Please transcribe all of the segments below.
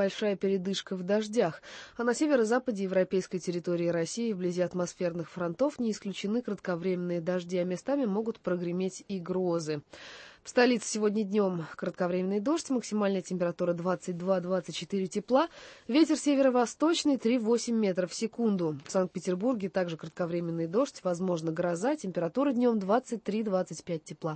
небольшая передышка в дождях, а на северо-западе европейской территории России вблизи атмосферных фронтов не исключены кратковременные дожди, а местами могут прогреметь и грозы. В столице сегодня днем кратковременный дождь, максимальная температура 22-24 тепла, ветер северо-восточный 3,8 метров в секунду. В Санкт-Петербурге также кратковременный дождь, возможно гроза, температура днем 23-25 тепла.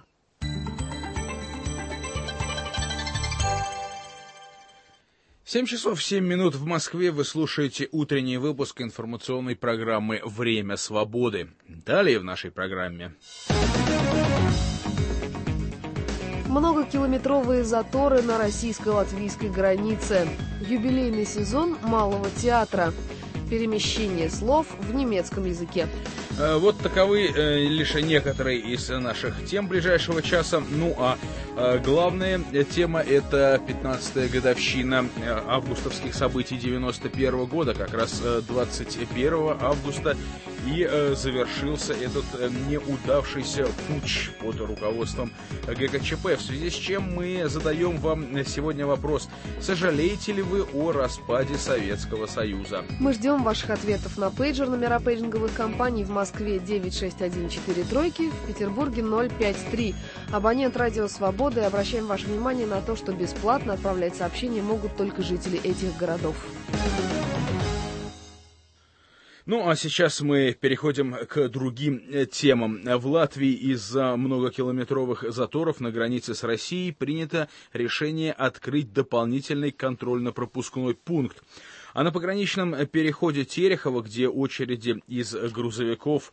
7 часов 7 минут в Москве. Вы слушаете утренний выпуск информационной программы «Время свободы». Далее в нашей программе. Многокилометровые заторы на российско-латвийской границе. Юбилейный сезон Малого театра. Перемещение слов в немецком языке. Вот таковы лишь некоторые из наших тем ближайшего часа. Ну а главная тема — это 15-я годовщина августовских событий 91 года, как раз 21 августа. И завершился этот неудавшийся путч под руководством ГКЧП, в связи с чем мы задаем вам сегодня вопрос: сожалеете ли вы о распаде Советского Союза? Мы ждем ваших ответов на пейджер. Номера пейджинговых компаний: в Москве 96143, в Петербурге 053. Абонент «Радио Свобода». И обращаем ваше внимание на то, что бесплатно отправлять сообщения могут только жители этих городов. Ну, а сейчас мы переходим к другим темам. В Латвии из-за многокилометровых заторов на границе с Россией принято решение открыть дополнительный контрольно-пропускной пункт. А на пограничном переходе Терехово, где очереди из грузовиков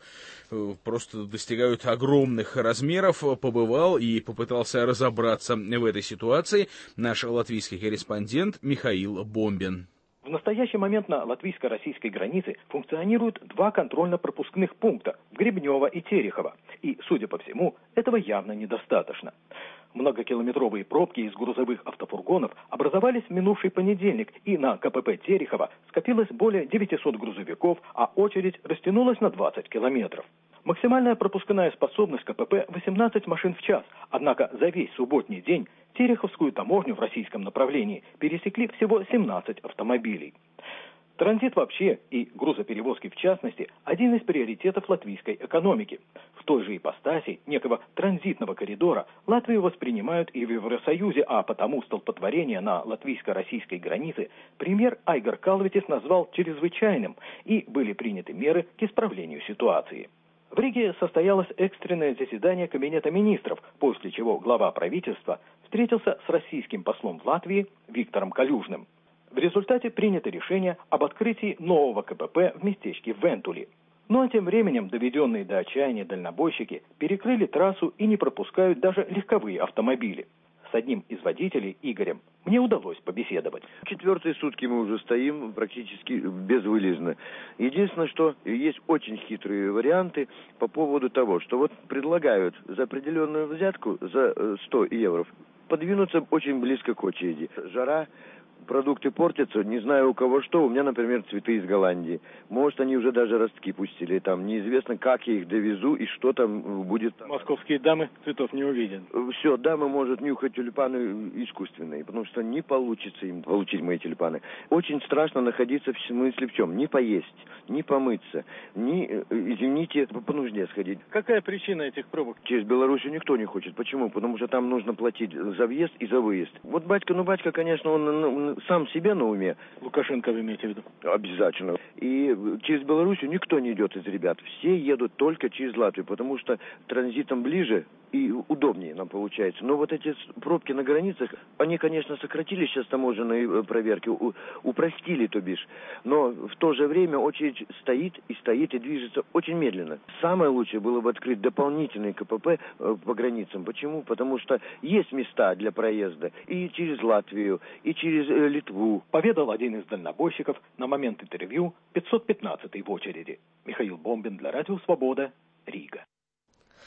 просто достигают огромных размеров, побывал и попытался разобраться в этой ситуации наш латвийский корреспондент Михаил Бомбин. В настоящий момент на латвийско-российской границе функционируют два контрольно-пропускных пункта в Гребнево и Терехово. И, судя по всему, этого явно недостаточно. Многокилометровые пробки из грузовых автофургонов образовались в минувший понедельник, и на КПП Терехово скопилось более 900 грузовиков, а очередь растянулась на 20 километров. Максимальная пропускная способность КПП 18 машин в час, однако за весь субботний день Тереховскую таможню в российском направлении пересекли всего 17 автомобилей. Транзит вообще и грузоперевозки в частности – один из приоритетов латвийской экономики. В той же ипостаси некого транзитного коридора Латвию воспринимают и в Евросоюзе, а потому столпотворение на латвийско-российской границе премьер Айгар Калветис назвал чрезвычайным, и были приняты меры к исправлению ситуации. В Риге состоялось экстренное заседание Кабинета министров, после чего глава правительства встретился с российским послом в Латвии Виктором Калюжным. В результате принято решение об открытии нового КПП в местечке Вентули. Ну а тем временем доведенные до отчаяния дальнобойщики перекрыли трассу и не пропускают даже легковые автомобили. С одним из водителей, Игорем, мне удалось побеседовать. Четвертые сутки мы уже стоим практически безвылезно. Единственное, что есть очень хитрые варианты по поводу того, что вот предлагают за определенную взятку, за 100 евро, подвинуться очень близко к очереди. Жара, продукты портятся, не знаю у кого что. У меня, например, цветы из Голландии. Может, они уже даже ростки пустили. Там неизвестно, как я их довезу и что там будет. Московские дамы цветов не увидят. Все, дамы может нюхать тюльпаны искусственные, потому что не получится им получить мои тюльпаны. Очень страшно находиться в смысле в чем? Не поесть, не помыться, не, извините, по нужде сходить. Какая причина этих пробок? Через Белоруссию никто не хочет. Почему? Потому что там нужно платить за въезд и за выезд. Вот батька, конечно, он сам себе на уме. Лукашенко вы имеете в виду? Обязательно. И через Белоруссию никто не идет из ребят. Все едут только через Латвию, потому что транзитом ближе и удобнее нам получается. Но вот эти пробки на границах, они, конечно, сократили сейчас таможенные проверки, упростили, то бишь. Но в то же время очередь стоит и движется очень медленно. Самое лучшее было бы открыть дополнительный КПП по границам. Почему? Потому что есть места для проезда и через Латвию, и через Литву. Поведал один из дальнобойщиков на момент интервью 515-й в очереди. Михаил Бомбин для Радио Свобода, Рига.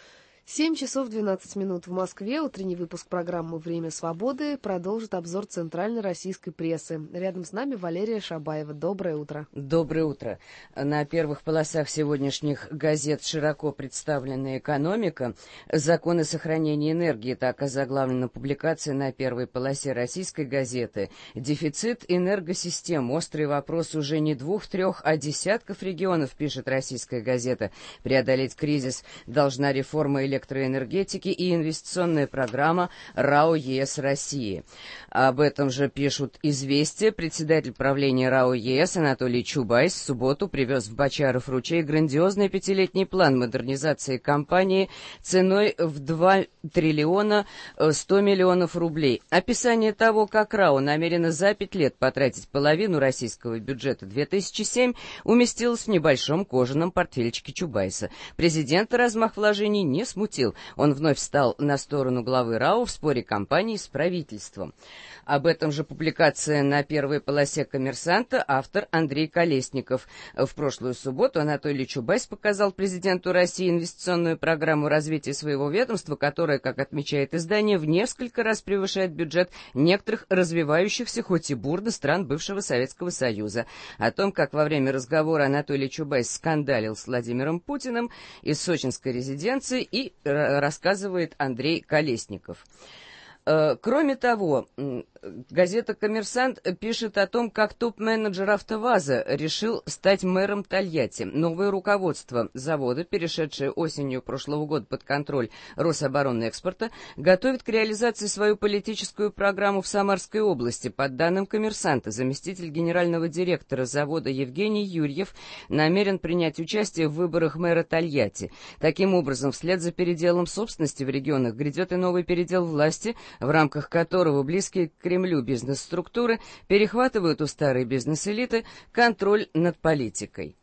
7 часов 12 минут в Москве. Утренний выпуск программы «Время свободы» продолжит обзор центральной российской прессы. Рядом с нами Валерия Шабаева. Доброе утро. Доброе утро. На первых полосах сегодняшних газет широко представлена экономика. Законы сохранения энергии, так озаглавлена публикация на первой полосе российской газеты. Дефицит энергосистем. Острый вопрос уже не 2-3, а десятков регионов, пишет российская газета. Преодолеть кризис должна реформа электроэнергетики и инвестиционная программа РАО ЕС России. Об этом же пишут «Известия». Председатель правления РАО ЕС Анатолий Чубайс в субботу привез в Бочаров-Ручей грандиозный пятилетний план модернизации компании ценой в 2 триллиона 100 миллионов рублей. Описание того, как РАО намерено за 5 лет потратить половину российского бюджета 2007, уместилось в небольшом кожаном портфельчике Чубайса. Президента размах вложений не смутил. Он вновь встал на сторону главы РАО в споре компании с правительством. Об этом же публикация на первой полосе «Коммерсанта», автор Андрей Колесников. В прошлую субботу Анатолий Чубайс показал президенту России инвестиционную программу развития своего ведомства, которая, как отмечает издание, в несколько раз превышает бюджет некоторых развивающихся, хоть и бурно, стран бывшего Советского Союза. О том, как во время разговора Анатолий Чубайс скандалил с Владимиром Путиным из сочинской резиденции, и рассказывает Андрей Колесников. Кроме того, газета «Коммерсант» пишет о том, как топ-менеджер «АвтоВАЗа» решил стать мэром Тольятти. Новое руководство завода, перешедшее осенью прошлого года под контроль Рособоронэкспорта, готовит к реализации свою политическую программу в Самарской области. По данным «Коммерсанта», заместитель генерального директора завода Евгений Юрьев намерен принять участие в выборах мэра Тольятти. Таким образом, вслед за переделом собственности в регионах грядет и новый передел власти, в рамках которого близкие к Кремлю бизнес-структуры перехватывают у старой бизнес-элиты контроль над политикой.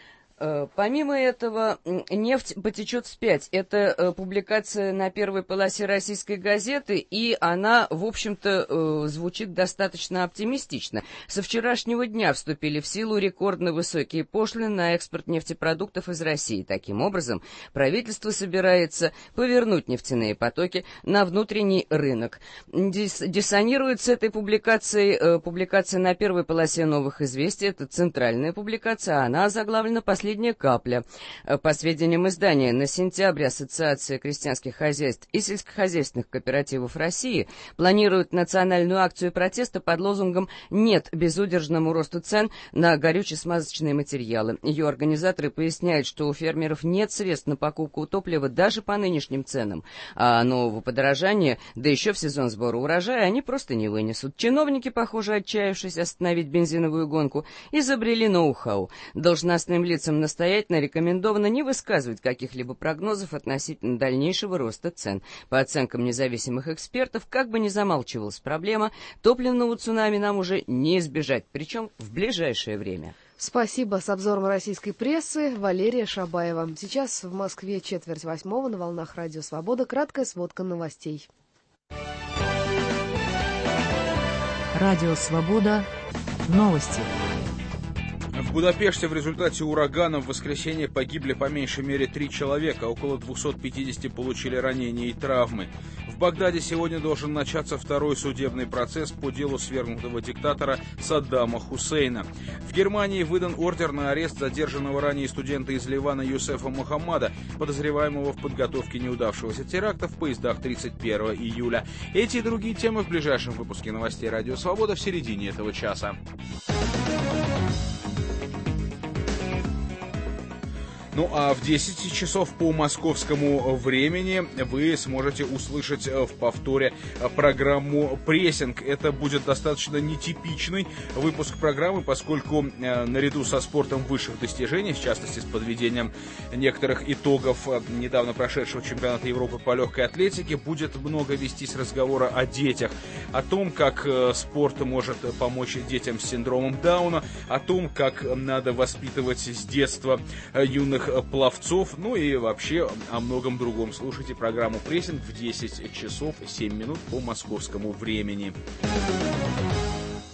Помимо этого, нефть потечет вспять. Это публикация на первой полосе российской газеты, и она, в общем-то, звучит достаточно оптимистично. Со вчерашнего дня вступили в силу рекордно высокие пошлины на экспорт нефтепродуктов из России. Таким образом, правительство собирается повернуть нефтяные потоки на внутренний рынок. Диссонирует с этой публикацией публикация на первой полосе «Новых известий». Это центральная публикация, а она озаглавлена «Последняя капля». По сведениям издания, на сентябрь Ассоциация крестьянских хозяйств и сельскохозяйственных кооперативов России планирует национальную акцию протеста под лозунгом «Нет безудержному росту цен на горюче-смазочные материалы». Ее организаторы поясняют, что у фермеров нет средств на покупку топлива даже по нынешним ценам, а нового подорожания, да еще в сезон сбора урожая, они просто не вынесут. Чиновники, похоже, отчаявшись остановить бензиновую гонку, изобрели ноу-хау. Должностным лицам настоятельно рекомендовано не высказывать каких-либо прогнозов относительно дальнейшего роста цен. По оценкам независимых экспертов, как бы ни замалчивалась проблема, топливного цунами нам уже не избежать, причем в ближайшее время. Спасибо. С обзором российской прессы Валерия Шабаева. Сейчас в Москве 7:45 на волнах Радио Свобода. Краткая сводка новостей. Радио Свобода. Новости. В Будапеште в результате урагана в воскресенье погибли по меньшей мере 3 человека, около 250 получили ранения и травмы. В Багдаде сегодня должен начаться второй судебный процесс по делу свергнутого диктатора Саддама Хусейна. В Германии выдан ордер на арест задержанного ранее студента из Ливана Юсефа Мухаммада, подозреваемого в подготовке неудавшегося теракта в поездах 31 июля. Эти и другие темы в ближайшем выпуске новостей «Радио Свобода» в середине этого часа. Ну а в 10 часов по московскому времени вы сможете услышать в повторе программу «Прессинг». Это будет достаточно нетипичный выпуск программы, поскольку наряду со спортом высших достижений, в частности с подведением некоторых итогов недавно прошедшего чемпионата Европы по легкой атлетике, будет много вестись разговора о детях, о том, как спорт может помочь детям с синдромом Дауна, о том, как надо воспитывать с детства юных пловцов, ну и вообще о многом другом. Слушайте программу «Прессинг» в 10 часов 7 минут по московскому времени.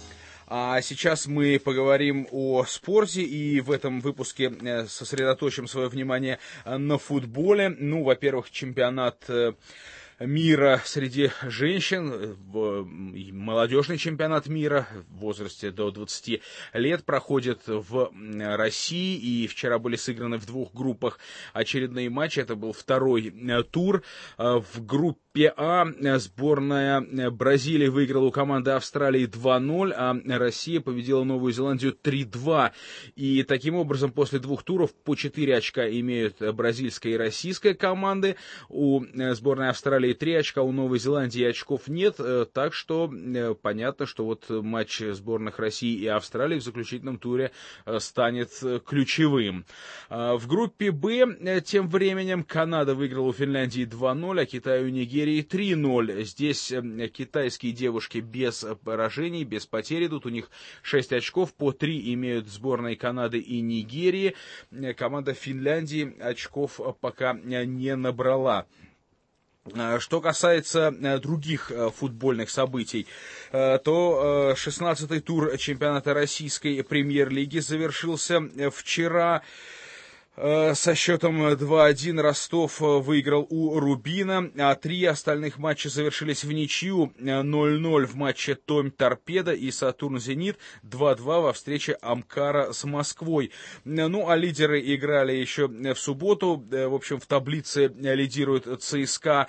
А сейчас мы поговорим о спорте, и в этом выпуске сосредоточим свое внимание на футболе. Ну, во-первых, чемпионат мира среди женщин, молодежный чемпионат мира в возрасте до 20 лет проходит в России, и вчера были сыграны в двух группах очередные матчи. Это был второй тур. В группе А сборная Бразилии выиграла у команды Австралии 2-0, а Россия победила Новую Зеландию 3-2. И таким образом после двух туров по 4 очка имеют бразильская и российская команды. У сборной Австралии 3 очка, у Новой Зеландии очков нет, так что понятно, что вот матч сборных России и Австралии в заключительном туре станет ключевым. В группе Б тем временем Канада выиграла у Финляндии 2-0, а Китай у Нигерии 3-0. Здесь китайские девушки без поражений, без потерь идут, у них 6 очков, по 3 имеют сборные Канады и Нигерии. Команда Финляндии очков пока не набрала. Что касается других футбольных событий, то 16-й тур чемпионата российской премьер-лиги завершился вчера. Со счетом 2-1 Ростов выиграл у Рубина, а 3 остальных матча завершились в ничью. 0-0 в матче Томь-Торпедо и Сатурн-Зенит, 2-2 во встрече Амкара с Москвой. Ну, а лидеры играли еще в субботу. В общем, в таблице лидирует ЦСКА.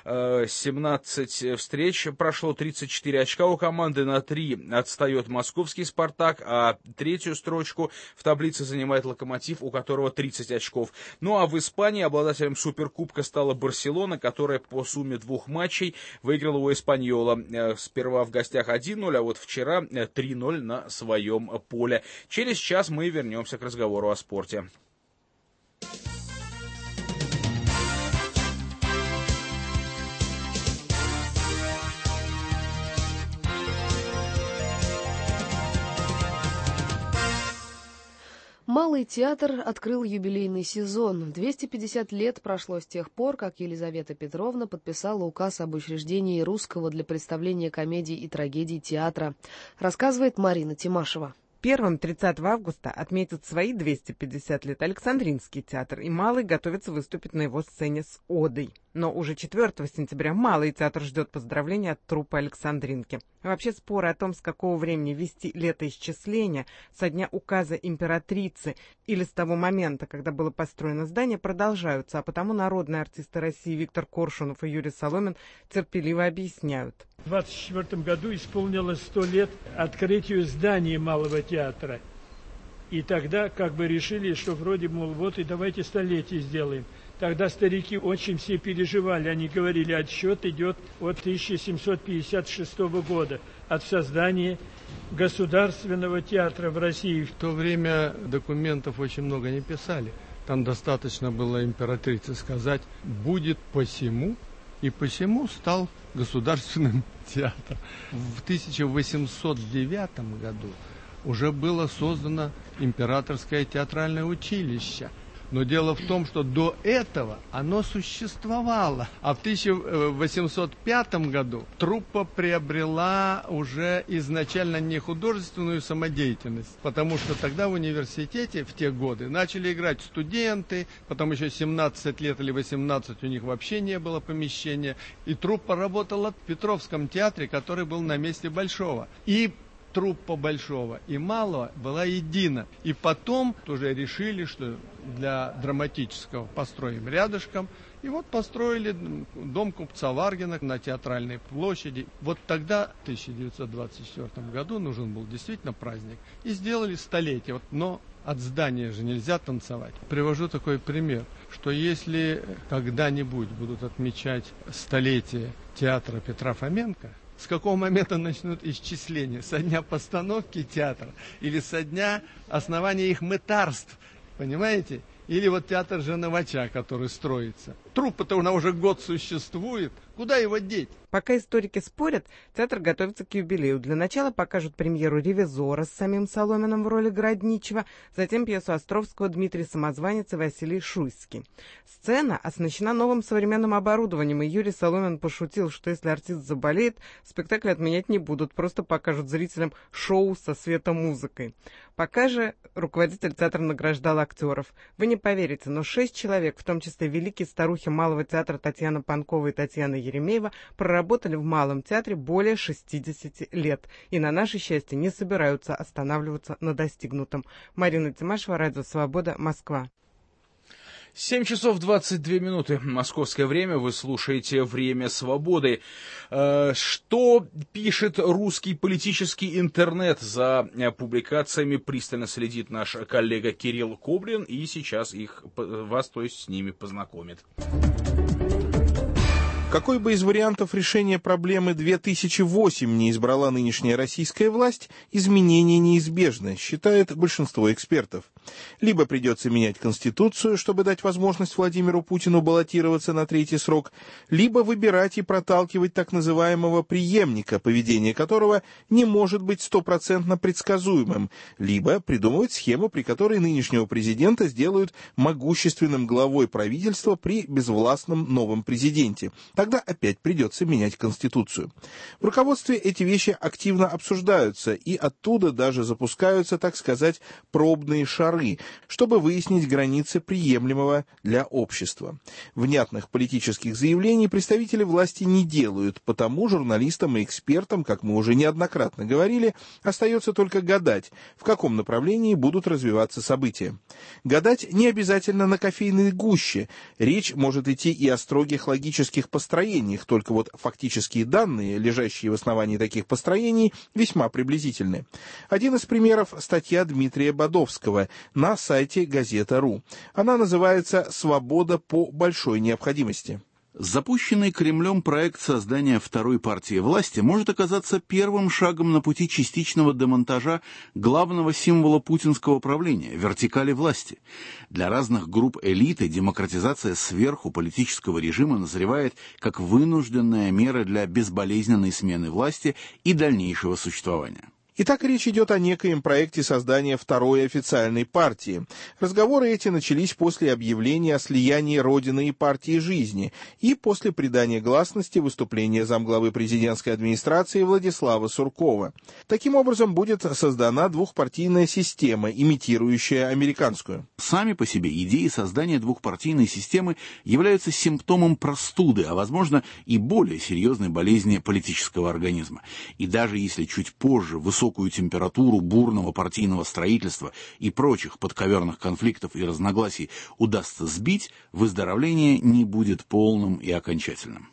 17 встреч прошло, 34 очка у команды, на 3 отстает московский «Спартак», а третью строчку в таблице занимает «Локомотив», у которого 30 очков. Ну а в Испании обладателем Суперкубка стала Барселона, которая по сумме 2 матчей выиграла у Эспаньола. Сперва в гостях 1-0, а вот вчера 3-0 на своем поле. Через час мы вернемся к разговору о спорте. Малый театр открыл юбилейный сезон. 250 лет прошло с тех пор, как Елизавета Петровна подписала указ об учреждении русского для представления комедий и трагедий театра. Рассказывает Марина Тимашева. Первым 30 августа отметит свои 250 лет Александринский театр, и Малый готовится выступить на его сцене с одой. Но уже 4 сентября Малый театр ждет поздравления от труппы Александринки. Вообще споры о том, с какого времени вести летоисчисление, со дня указа императрицы или с того момента, когда было построено здание, продолжаются, а потому народные артисты России Виктор Коршунов и Юрий Соломин терпеливо объясняют. В 1924 году исполнилось 100 лет открытию здания Малого театра. И тогда как бы решили, что вроде, мол, вот и давайте столетие сделаем. Тогда старики очень все переживали, они говорили, отсчет идет от 1756 года, от создания государственного театра в России. В то время документов очень много не писали. Там достаточно было императрице сказать, будет посему, и посему стал государственным театром. В 1809 году уже было создано императорское театральное училище. Но дело в том, что до этого оно существовало. А в 1805 году труппа приобрела уже изначально не художественную самодеятельность, потому что тогда в университете в те годы начали играть студенты, потом еще 17 лет или 18 у них вообще не было помещения. И труппа работала в Петровском театре, который был на месте Большого. И труппа Большого и Малого была едина. И потом уже решили, что для драматического построим рядышком. И вот построили дом купца Варгина на Театральной площади. Вот тогда, в 1924 году, нужен был действительно праздник. И сделали столетие. Но от здания же нельзя танцевать. Привожу такой пример, что если когда-нибудь будут отмечать столетие театра Петра Фоменко, с какого момента начнут исчисления? Со дня постановки театра или со дня основания их мытарств? Понимаете? Или вот театр Женовача, который строится. Труппа-то она уже год существует. Куда его деть? Пока историки спорят, театр готовится к юбилею. Для начала покажут премьеру «Ревизора» с самим Соломиным в роли Городничего, затем пьесу Островского «Дмитрий Самозванец» и Василий Шуйский. Сцена оснащена новым современным оборудованием, и Юрий Соломин пошутил, что если артист заболеет, спектакль отменять не будут, просто покажут зрителям шоу со светомузыкой. Пока же руководитель театра награждал актеров. Вы не поверите, но 6 человек, в том числе великие старухи Малого театра Татьяна Панкова и Татьяна Еремеева, проработали в Малом театре более 60 лет и, на наше счастье, не собираются останавливаться на достигнутом. Марина Тимашева, Радио Свобода, Москва. 7 часов 22 минуты. Московское время. Вы слушаете «Время свободы». Что пишет русский политический интернет? За публикациями пристально следит наш коллега Кирилл Коблин, и сейчас вас, то есть, с ними познакомит. Какой бы из вариантов решения проблемы 2008 не избрала нынешняя российская власть, изменения неизбежны, считает большинство экспертов. Либо придется менять Конституцию, чтобы дать возможность Владимиру Путину баллотироваться на 3-й срок, либо выбирать и проталкивать так называемого преемника, поведение которого не может быть 100% предсказуемым, либо придумывать схему, при которой нынешнего президента сделают могущественным главой правительства при безвластном новом президенте. Тогда опять придется менять Конституцию. В руководстве эти вещи активно обсуждаются, и оттуда даже запускаются, так сказать, пробные шары, чтобы выяснить границы приемлемого для общества. Внятных политических заявлений представители власти не делают, потому журналистам и экспертам, как мы уже неоднократно говорили, остается только гадать, в каком направлении будут развиваться события. Гадать не обязательно на кофейной гуще. Речь может идти и о строгих логических построениях, только вот фактические данные, лежащие в основании таких построений, весьма приблизительны. Один из примеров — статья Дмитрия Бодовского на сайте Газета.ру. Она называется «Свобода по большой необходимости». Запущенный Кремлем проект создания второй партии власти может оказаться первым шагом на пути частичного демонтажа главного символа путинского правления – вертикали власти. Для разных групп элиты демократизация сверху политического режима назревает как вынужденная мера для безболезненной смены власти и дальнейшего существования. Итак, речь идет о некоем проекте создания второй официальной партии. Разговоры эти начались после объявления о слиянии Родины и партии жизни и после придания гласности выступления замглавы президентской администрации Владислава Суркова. Таким образом, будет создана двухпартийная система, имитирующая американскую. Сами по себе идеи создания двухпартийной системы являются симптомом простуды, а возможно и более серьезной болезни политического организма. И даже если чуть позже высокую температуру бурного партийного строительства и прочих подковерных конфликтов и разногласий удастся сбить, выздоровление не будет полным и окончательным.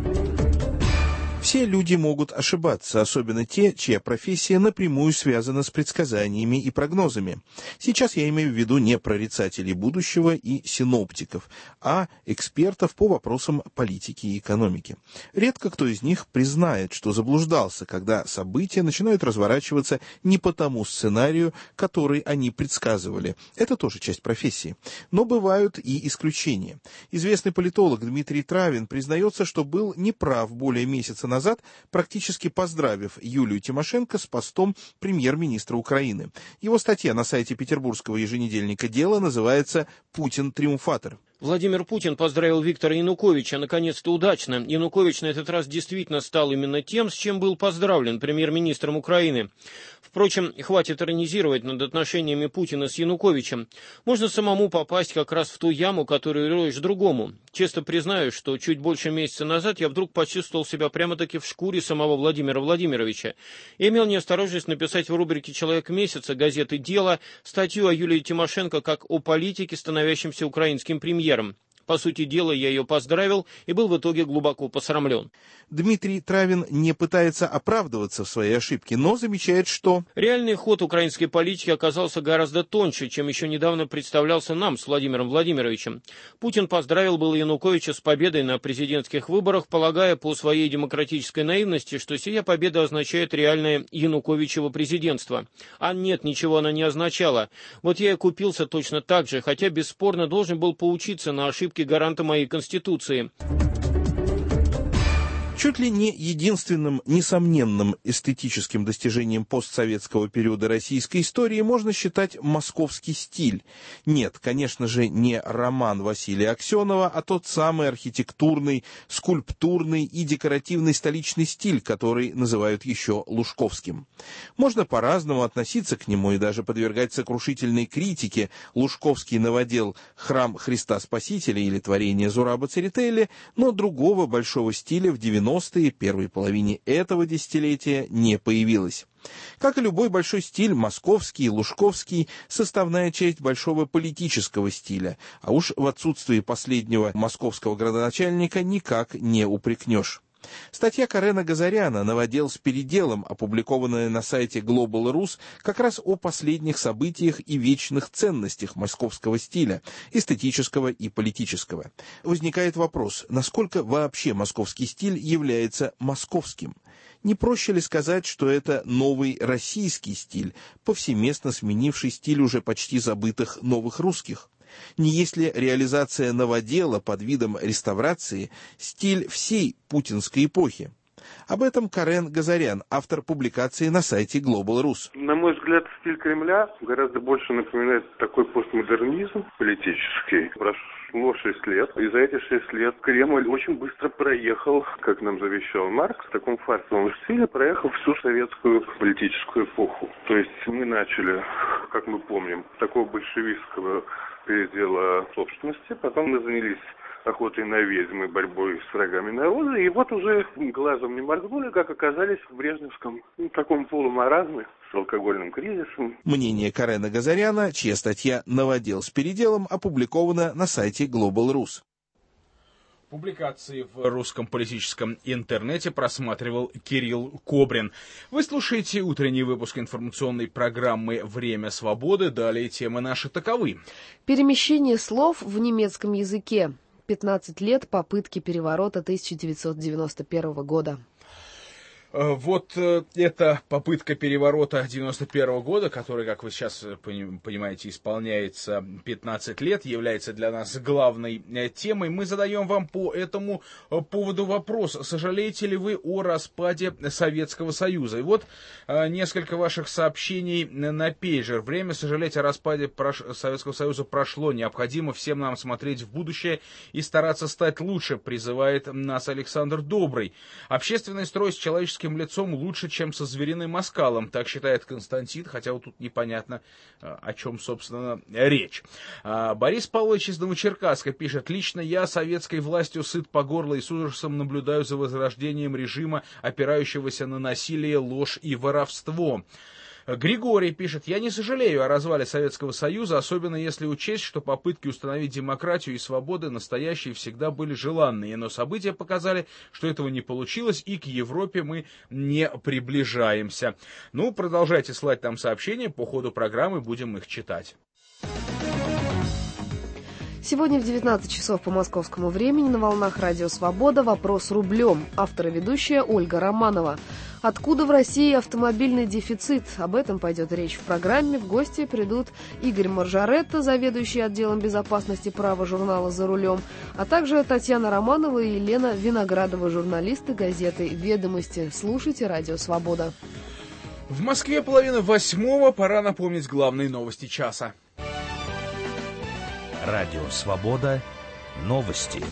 Все люди могут ошибаться, особенно те, чья профессия напрямую связана с предсказаниями и прогнозами. Сейчас я имею в виду не прорицателей будущего и синоптиков, а экспертов по вопросам политики и экономики. Редко кто из них признает, что заблуждался, когда события начинают разворачиваться не по тому сценарию, который они предсказывали. Это тоже часть профессии. Но бывают и исключения. Известный политолог Дмитрий Травин признается, что был неправ более месяца назад, практически поздравив Юлию Тимошенко с постом премьер-министра Украины. Его статья на сайте петербургского еженедельника «Дело» называется «Путин триумфатор». Владимир Путин поздравил Виктора Януковича наконец-то удачно. Янукович на этот раз действительно стал именно тем, с чем был поздравлен премьер-министром Украины. Впрочем, хватит иронизировать над отношениями Путина с Януковичем. Можно самому попасть как раз в ту яму, которую роешь другому. Честно признаюсь, что чуть больше месяца назад я вдруг почувствовал себя прямо-таки в шкуре самого Владимира Владимировича. Я имел неосторожность написать в рубрике «Человек месяца» газеты «Дело» статью о Юлии Тимошенко как о политике, становящемся украинским премьером. По сути дела, я ее поздравил и был в итоге глубоко посрамлен. Дмитрий Травин не пытается оправдываться в своей ошибке, но замечает, что реальный ход украинской политики оказался гораздо тоньше, чем еще недавно представлялся нам с Владимиром Владимировичем. Путин поздравил было Януковича с победой на президентских выборах, полагая по своей демократической наивности, что сия победа означает реальное Януковичево президентство. А нет, ничего она не означала. Вот я и купился точно так же, хотя бесспорно должен был поучиться на ошибках ошибки гаранта моей Конституции. Чуть ли не единственным несомненным эстетическим достижением постсоветского периода российской истории можно считать московский стиль. Нет, конечно же, не роман Василия Аксенова, а тот самый архитектурный, скульптурный и декоративный столичный стиль, который называют еще лужковским. Можно по-разному относиться к нему и даже подвергать сокрушительной критике лужковский новодел «Храм Христа Спасителя» или творение Зураба Церетели, но другого большого стиля в 90-е, первой половине этого десятилетия не появилось. Как и любой большой стиль, московский и лужковский – составная часть большого политического стиля, а уж в отсутствии последнего московского градоначальника никак не упрекнешь. Статья Карена Газаряна «Новодел с переделом», опубликованная на сайте Global Rus, как раз о последних событиях и вечных ценностях московского стиля, эстетического и политического. Возникает вопрос, насколько вообще московский стиль является московским? Не проще ли сказать, что это новый российский стиль, повсеместно сменивший стиль уже почти забытых новых русских? Не есть ли реализация новодела под видом реставрации стиль всей путинской эпохи? Об этом Карен Газарян, автор публикации на сайте Global Rus. На мой взгляд, стиль Кремля гораздо больше напоминает такой постмодернизм политический. Прошло 6 лет, и за эти 6 лет Кремль очень быстро проехал, как нам завещал Маркс, в таком фарсовом стиле, проехал всю советскую политическую эпоху. То есть мы начали, как мы помним, такого большевистского передела собственности, потом мы занялись охотой на ведьм и борьбой с врагами народа, и вот уже глазом не моргнули, как оказались в брежневском таком полумаразме с алкогольным кризисом. Мнение Карена Газаряна, чья статья «Новодел с переделом» опубликована на сайте Global Rus. Публикации в русском политическом интернете просматривал Кирилл Кобрин. Вы слушаете утренний выпуск информационной программы «Время свободы». Далее темы наши таковы. Перемещение слов в немецком языке. 15 лет попытки переворота 1991 года. Вот эта попытка переворота 1991 года, который, как вы сейчас понимаете, исполняется 15 лет, является для нас главной темой. Мы задаем вам по этому поводу вопрос. Сожалеете ли вы о распаде Советского Союза? И вот несколько ваших сообщений на пейджер. Время сожалеть о распаде Советского Союза прошло. Необходимо всем нам смотреть в будущее и стараться стать лучше, призывает нас Александр Добрый. Общественный строй с человеческим лицом лучше, чем со звериным оскалом, так считает Константин, хотя вот тут непонятно, о чем, собственно, речь. Борис Павлович из Новочеркасска пишет: «Лично я советской властью сыт по горло и с ужасом наблюдаю за возрождением режима, опирающегося на насилие, ложь и воровство». Григорий пишет: «Я не сожалею о развале Советского Союза, особенно если учесть, что попытки установить демократию и свободы настоящие всегда были желанные, но события показали, что этого не получилось, и к Европе мы не приближаемся». Ну, продолжайте слать нам сообщения, по ходу программы будем их читать. Сегодня в 19 часов по московскому времени на волнах Радио Свобода «Вопрос рублем». Автор и ведущая Ольга Романова. Откуда в России автомобильный дефицит? Об этом пойдет речь в программе. В гости придут Игорь Маржаретто, заведующий отделом безопасности права журнала «За рулем», а также Татьяна Романова и Елена Виноградова, журналисты газеты «Ведомости». Слушайте Радио Свобода. В Москве 7:30. Пора напомнить главные новости часа. Радио Свобода. Новости.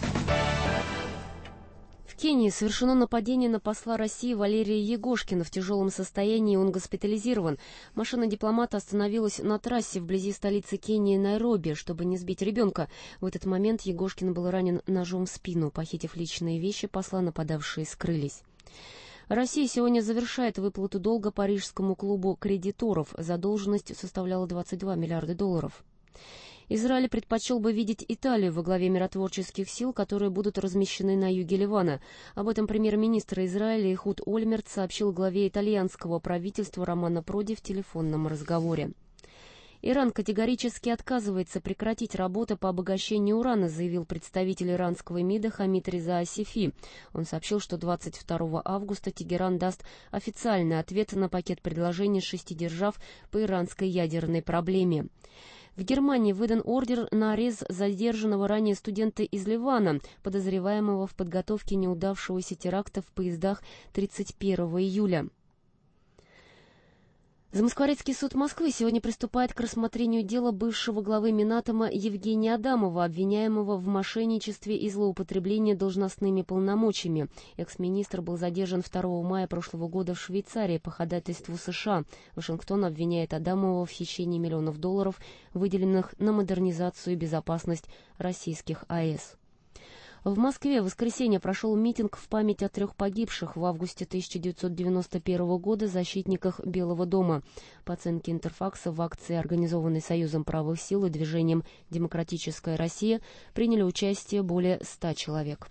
В Кении совершено нападение на посла России Валерия Егошкина. В тяжелом состоянии он госпитализирован. Машина дипломата остановилась на трассе вблизи столицы Кении Найроби, чтобы не сбить ребенка. В этот момент Егошкин был ранен ножом в спину. Похитив личные вещи посла, нападавшие скрылись. Россия сегодня завершает выплату долга парижскому клубу кредиторов. Задолженность составляла $22 миллиарда. Израиль предпочел бы видеть Италию во главе миротворческих сил, которые будут размещены на юге Ливана. Об этом премьер-министр Израиля Эхуд Ольмерт сообщил главе итальянского правительства Романо Проди в телефонном разговоре. Иран категорически отказывается прекратить работу по обогащению урана, заявил представитель иранского МИДа Хамид Реза Асифи. Он сообщил, что 22 августа Тегеран даст официальный ответ на пакет предложений 6 держав по иранской ядерной проблеме. В Германии выдан ордер на арест задержанного ранее студента из Ливана, подозреваемого в подготовке неудавшегося теракта в поездах 31 июля. Замоскворецкий суд Москвы сегодня приступает к рассмотрению дела бывшего главы Минатома Евгения Адамова, обвиняемого в мошенничестве и злоупотреблении должностными полномочиями. Экс-министр был задержан 2 мая прошлого года в Швейцарии по ходатайству США. Вашингтон обвиняет Адамова в хищении миллионов долларов, выделенных на модернизацию и безопасность российских АЭС. В Москве в воскресенье прошел митинг в память о 3 погибших в августе 1991 года защитниках Белого дома. По оценке Интерфакса, в акции, организованной Союзом правых сил и движением «Демократическая Россия», приняли участие более 100 человек.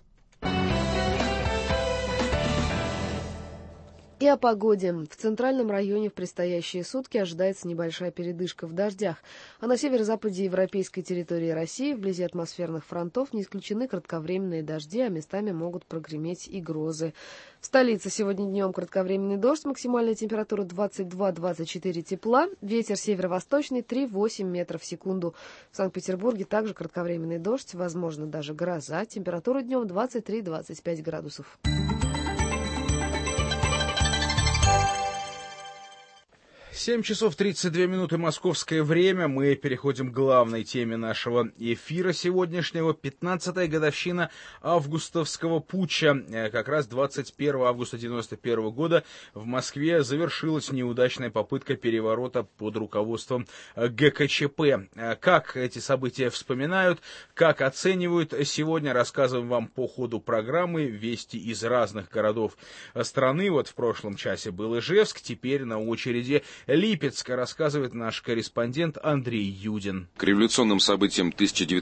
И о погоде. В центральном районе в предстоящие сутки ожидается небольшая передышка в дождях, а на северо-западе европейской территории России, вблизи атмосферных фронтов, не исключены кратковременные дожди, а местами могут прогреметь и грозы. В столице сегодня днем кратковременный дождь, максимальная температура 22-24 тепла, ветер северо-восточный 3-8 метров в секунду. В Санкт-Петербурге также кратковременный дождь, возможно даже гроза, температура днем 23-25 градусов. 7 часов 32 минуты московское время. Мы переходим к главной теме нашего эфира сегодняшнего. 15-я годовщина августовского путча. Как раз 21 августа 1991 года в Москве завершилась неудачная попытка переворота под руководством ГКЧП. Как эти события вспоминают, как оценивают, сегодня рассказываем вам по ходу программы. Вести из разных городов страны. Вот в прошлом часе был Ижевск, теперь на очереди Липецк, рассказывает наш корреспондент Андрей Юдин. К революционным событиям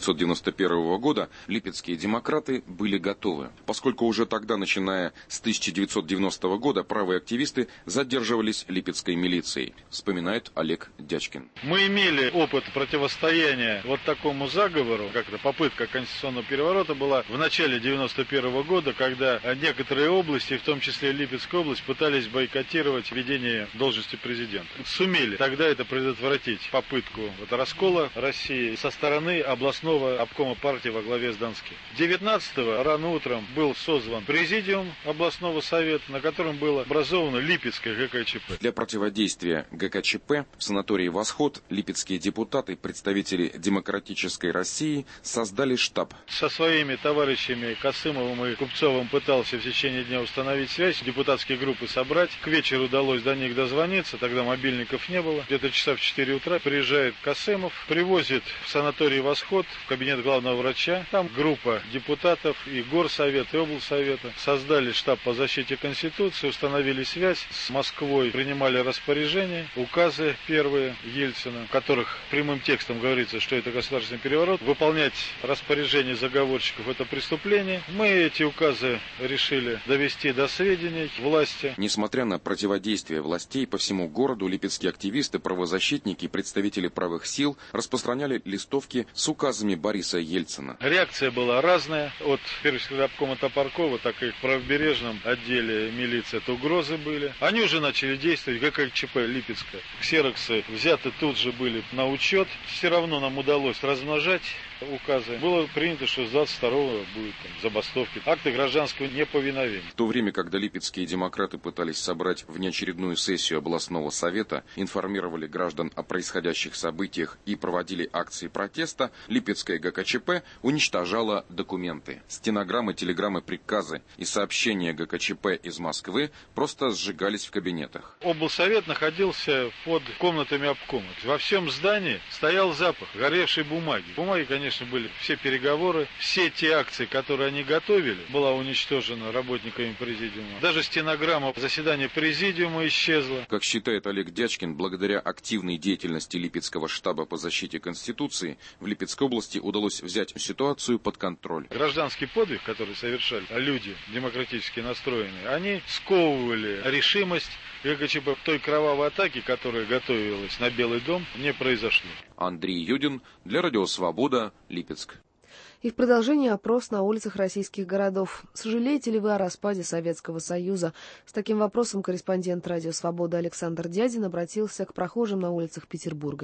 1991 года липецкие демократы были готовы, поскольку уже тогда, начиная с 1990 года, правые активисты задерживались липецкой милицией, вспоминает Олег Дячкин. Мы имели опыт противостояния вот такому заговору, как-то попытка конституционного переворота была в начале 1991 года, когда некоторые области, в том числе Липецкая область, пытались бойкотировать введение должности президента. Сумели тогда это предотвратить, попытку раскола России со стороны областного обкома партии во главе с Донским. 19-го рано утром был созван президиум областного совета, на котором было образовано Липецкое ГКЧП. Для противодействия ГКЧП в санатории «Восход» липецкие депутаты, представители Демократической России, создали штаб. Со своими товарищами Касымовым и Купцовым пытался в течение дня установить связь, депутатские группы собрать. К вечеру удалось до них дозвониться, тогда мобильников не было. Где-то часа в 4 утра приезжает Касымов, привозит в санаторий «Восход», в кабинет главного врача. Там группа депутатов и горсовета, и облсовета создали штаб по защите Конституции, установили связь с Москвой, принимали распоряжения, указы первые Ельцина, в которых прямым текстом говорится, что это государственный переворот. Выполнять распоряжения заговорщиков — это преступление. Мы эти указы решили довести до сведений власти. Несмотря на противодействие властей, по всему городу липецкие активисты, правозащитники и представители правых сил распространяли листовки с указами Бориса Ельцина. Реакция была разная. От первого обкома Топоркова, так и в правобережном отделе милиции это угрозы были. Они уже начали действовать. ГКЧП Липецкая. Ксероксы взяты тут же были на учет. Все равно нам удалось размножать указы. Было принято, что с 22-го будет забастовки. Акты гражданского неповиновения. В то время, когда липецкие демократы пытались собрать внеочередную сессию областного совета, информировали граждан о происходящих событиях и проводили акции протеста, Липецкая ГКЧП уничтожала документы. Стенограммы, телеграммы, приказы и сообщения ГКЧП из Москвы просто сжигались в кабинетах. Облсовет находился под комнатами обкома. Во всем здании стоял запах горевшей бумаги. Бумаги, конечно, были все переговоры, все те акции, которые они готовили, была уничтожена работниками президиума. Даже стенограмма заседания президиума исчезла. Как считает Олег Дячкин, благодаря активной деятельности Липецкого штаба по защите Конституции в Липецкой области удалось взять ситуацию под контроль. Гражданский подвиг, который совершали люди демократически настроенные, они сковывали решимость ГКЧП. Той кровавой атаки, которая готовилась на Белый дом, не произошло. Андрей Юдин для Радио Свобода, Липецк. И в продолжение опрос на улицах российских городов. Сожалеете ли вы о распаде Советского Союза? С таким вопросом корреспондент Радио Свобода Александр Дядин обратился к прохожим на улицах Петербурга.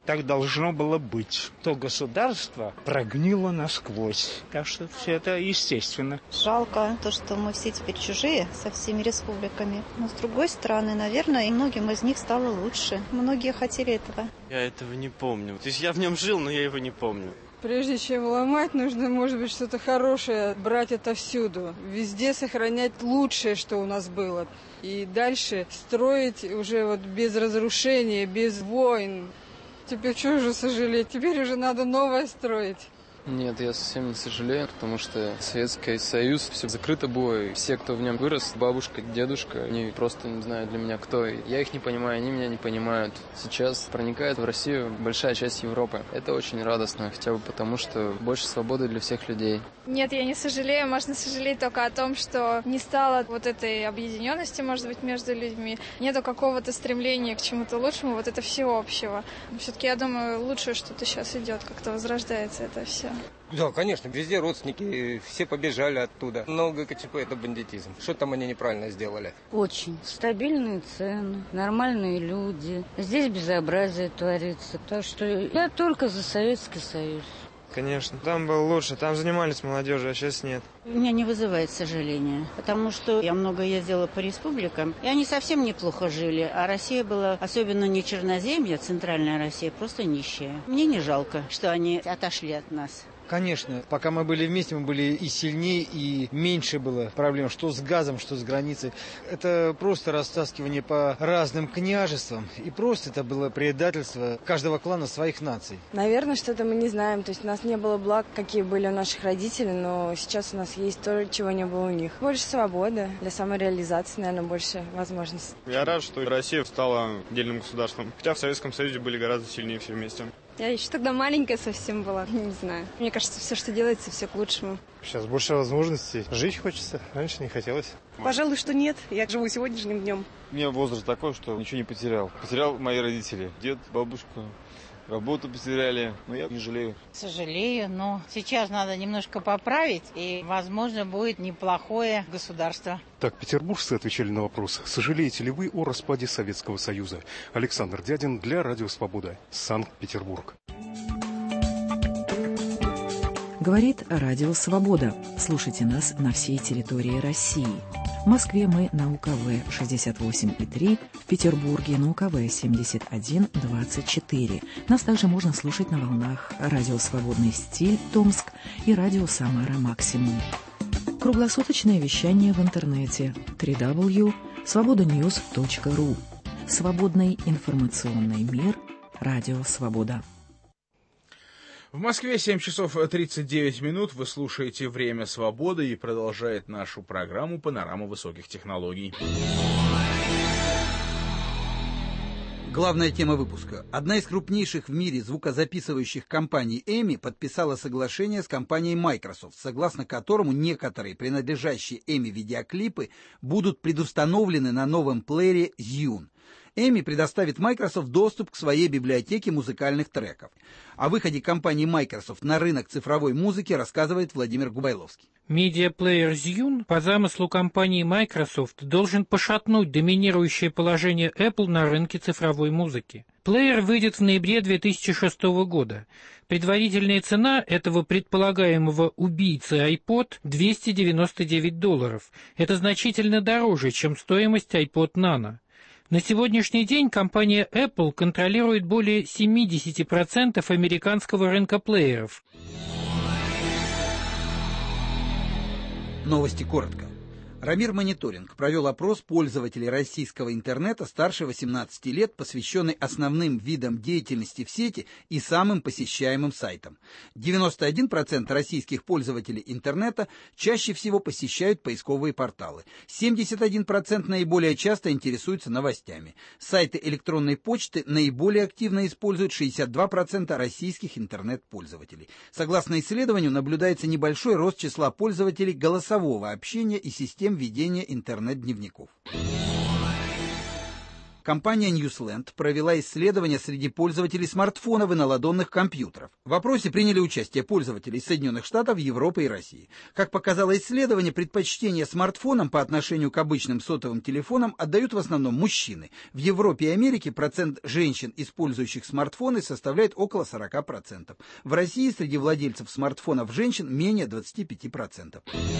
Так должно было быть. То государство прогнило насквозь. Так что все это естественно. Жалко то, что мы все теперь чужие со всеми республиками. Но с другой стороны, наверное, и многим из них стало лучше. Многие хотели этого. Я этого не помню. То есть я в нем жил, но я его не помню. Прежде чем ломать, нужно, может быть, что-то хорошее брать отовсюду. Везде сохранять лучшее, что у нас было. И дальше строить уже вот без разрушения, без войн. Теперь что же сожалеть? Теперь уже надо новое строить. Нет, я совсем не сожалею, потому что Советский Союз, все закрыто было, и все, кто в нем вырос, бабушка, дедушка, они просто не знают для меня кто. Я их не понимаю, они меня не понимают. Сейчас проникает в Россию большая часть Европы. Это очень радостно, хотя бы потому, что больше свободы для всех людей. Нет, я не сожалею. Можно сожалеть только о том, что не стало вот этой объединенности, может быть, между людьми. Нету какого-то стремления к чему-то лучшему, вот это всеобщего. Все-таки, я думаю, лучшее что-то сейчас идет, как-то возрождается это все. Да, конечно, везде родственники, все побежали оттуда. Но ГКЧП – это бандитизм. Что там они неправильно сделали? Очень. Стабильные цены, нормальные люди. Здесь безобразие творится. Так что я только за Советский Союз. Конечно, там было лучше, там занимались молодежью, а сейчас нет. Меня не вызывает сожаления, потому что я много ездила по республикам, и они совсем неплохо жили, а Россия была, особенно не Черноземье, центральная Россия, просто нищая. Мне не жалко, что они отошли от нас. Конечно, пока мы были вместе, мы были и сильнее, и меньше было проблем, что с газом, что с границей. Это просто растаскивание по разным княжествам, и просто это было предательство каждого клана своих наций. Наверное, что-то мы не знаем, то есть у нас не было благ, какие были у наших родителей, но сейчас у нас есть то, чего не было у них. Больше свободы, для самореализации, наверное, больше возможностей. Я рад, что Россия стала отдельным государством, хотя в Советском Союзе были гораздо сильнее все вместе. Я еще тогда маленькая совсем была, не знаю. Мне кажется, все, что делается, все к лучшему. Сейчас больше возможностей. Жить хочется, раньше не хотелось. Пожалуй, что нет. Я живу сегодняшним днем. У меня возраст такой, что ничего не потерял. Потерял мои родители, дед, бабушку. Работу потеряли, но я не жалею. Сожалею, но сейчас надо немножко поправить, и, возможно, будет неплохое государство. Так, петербуржцы отвечали на вопрос, сожалеете ли вы о распаде Советского Союза. Александр Дядин для Радио Свобода, Санкт-Петербург. Говорит Радио Свобода. Слушайте нас на всей территории России. В Москве мы на УКВ 68,3, в Петербурге на УКВ 71,24. Нас также можно слушать на волнах Радио Свободный стиль Томск и Радио Самара Максимум. Круглосуточное вещание в интернете www.svobodanews.ru. Свободный информационный мир. Радио Свобода. В Москве 7 часов 39 минут. Вы слушаете «Время свободы» и продолжает нашу программу «Панорама высоких технологий». Главная тема выпуска. Одна из крупнейших в мире звукозаписывающих компаний EMI подписала соглашение с компанией Microsoft, согласно которому некоторые принадлежащие EMI видеоклипы будут предустановлены на новом плеере Zune. EMI предоставит Microsoft доступ к своей библиотеке музыкальных треков. О выходе компании Microsoft на рынок цифровой музыки рассказывает Владимир Губайловский. Медиаплеер Zune по замыслу компании Microsoft должен пошатнуть доминирующее положение Apple на рынке цифровой музыки. Плеер выйдет в ноябре 2006 года. Предварительная цена этого предполагаемого убийцы iPod $299. Это значительно дороже, чем стоимость iPod Nano. На сегодняшний день компания Apple контролирует более 70% американского рынка плееров. Новости коротко. Рамир Мониторинг провел опрос пользователей российского интернета старше 18 лет, посвященный основным видам деятельности в сети и самым посещаемым сайтам. 91% российских пользователей интернета чаще всего посещают поисковые порталы. 71% наиболее часто интересуются новостями. Сайты электронной почты наиболее активно используют 62% российских интернет-пользователей. Согласно исследованию, наблюдается небольшой рост числа пользователей голосового общения и систем ведения интернет-дневников. Компания Newsland провела исследование среди пользователей смартфонов и наладонных компьютеров. В опросе приняли участие пользователи из Соединенных Штатов, Европы и России. Как показало исследование, предпочтение смартфонам по отношению к обычным сотовым телефонам отдают в основном мужчины. В Европе и Америке процент женщин, использующих смартфоны, составляет около 40%. В России среди владельцев смартфонов женщин менее 25%.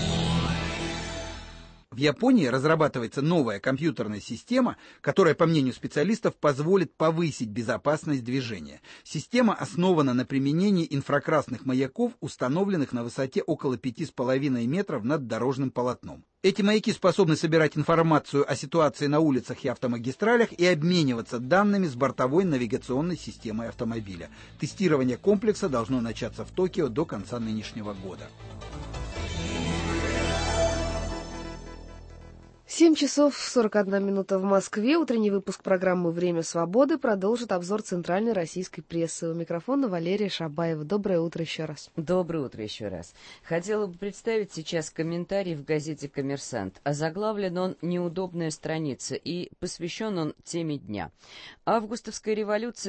В Японии разрабатывается новая компьютерная система, которая, по мнению специалистов, позволит повысить безопасность движения. Система основана на применении инфракрасных маяков, установленных на высоте около 5,5 метров над дорожным полотном. Эти маяки способны собирать информацию о ситуации на улицах и автомагистралях и обмениваться данными с бортовой навигационной системой автомобиля. Тестирование комплекса должно начаться в Токио до конца нынешнего года. 7 часов 41 минута в Москве. Утренний выпуск программы «Время свободы» продолжит обзор центральной российской прессы. У микрофона Валерия Шабаева. Доброе утро еще раз. Доброе утро еще раз. Хотела бы представить сейчас комментарий в газете «Коммерсант». Озаглавлен он «Неудобная страница» и посвящен он теме дня. Августовская революция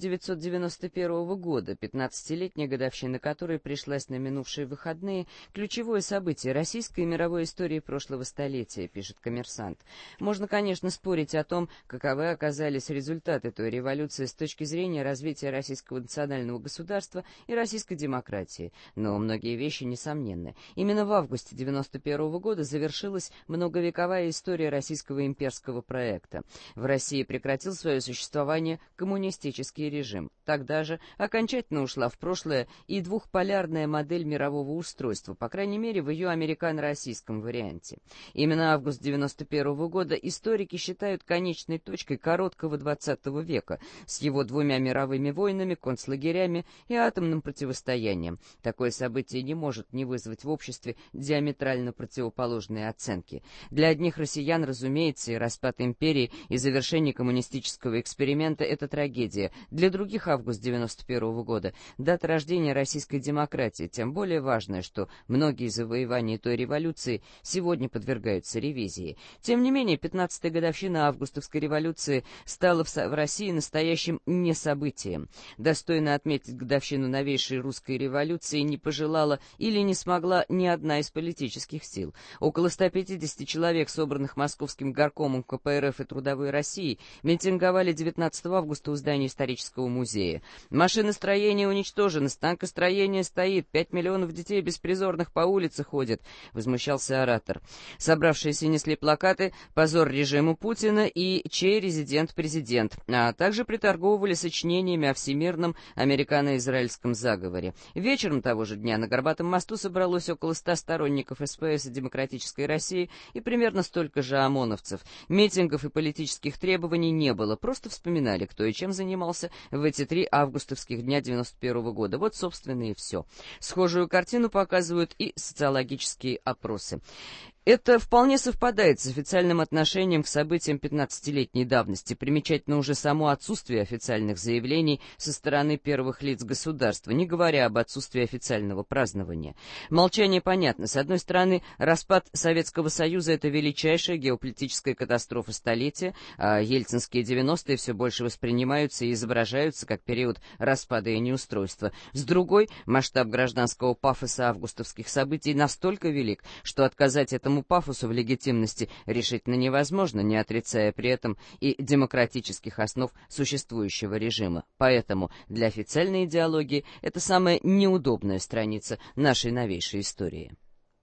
1991 года, 15-летняя годовщина которой пришлась на минувшие выходные, ключевое событие российской и мировой истории прошлого столетия, пишет «Коммерсант». Можно, конечно, спорить о том, каковы оказались результаты той революции с точки зрения развития российского национального государства и российской демократии, но многие вещи несомненны. Именно в августе 1991 года завершилась многовековая история российского имперского проекта. В России прекратил свое существование коммунистический режим. Тогда же окончательно ушла в прошлое и двухполярная модель мирового устройства, по крайней мере в ее американо-российском варианте. Именно август 1991 года историки считают конечной точкой короткого XX века с его двумя мировыми войнами, концлагерями и атомным противостоянием. Такое событие не может не вызвать в обществе диаметрально противоположные оценки. Для одних россиян, разумеется, и распад империи, и завершение коммунистического эксперимента – это трагедия. Для других август 1991 года – дата рождения российской демократии, тем более важная, что многие завоевания той революции сегодня подвергаются ревизии. Тем не менее, 15-я годовщина августовской революции стала в России настоящим несобытием. Достойно отметить годовщину новейшей русской революции не пожелала или не смогла ни одна из политических сил. Около 150 человек, собранных Московским горкомом КПРФ и Трудовой России, митинговали 19 августа у здания исторического музея. Машиностроение уничтожено, станкостроение стоит, 5 миллионов детей беспризорных по улице ходят, возмущался оратор. Собравшиеся несли плакаты «Позор режиму Путина» и «Чей резидент президент», а также приторговывали сочинениями о всемирном американо-израильском заговоре. Вечером того же дня на Горбатом мосту собралось около 100 сторонников СПС и Демократической России и примерно столько же ОМОНовцев. Митингов и политических требований не было, просто вспоминали, кто и чем занимался в эти 3 августовских дня 1991 года. Вот, собственно, и все. Схожую картину показывают и социологические опросы. Это вполне совпадает с официальным отношением к событиям 15-летней давности. Примечательно уже само отсутствие официальных заявлений со стороны первых лиц государства, не говоря об отсутствии официального празднования. Молчание понятно. С одной стороны, распад Советского Союза – это величайшая геополитическая катастрофа столетия, а ельцинские 90-е все больше воспринимаются и изображаются как период распада и неустройства. С другой, масштаб гражданского пафоса августовских событий настолько велик, что отказать этому пафосу в легитимности решительно невозможно, не отрицая при этом и демократических основ существующего режима. Поэтому для официальной идеологии это самая неудобная страница нашей новейшей истории.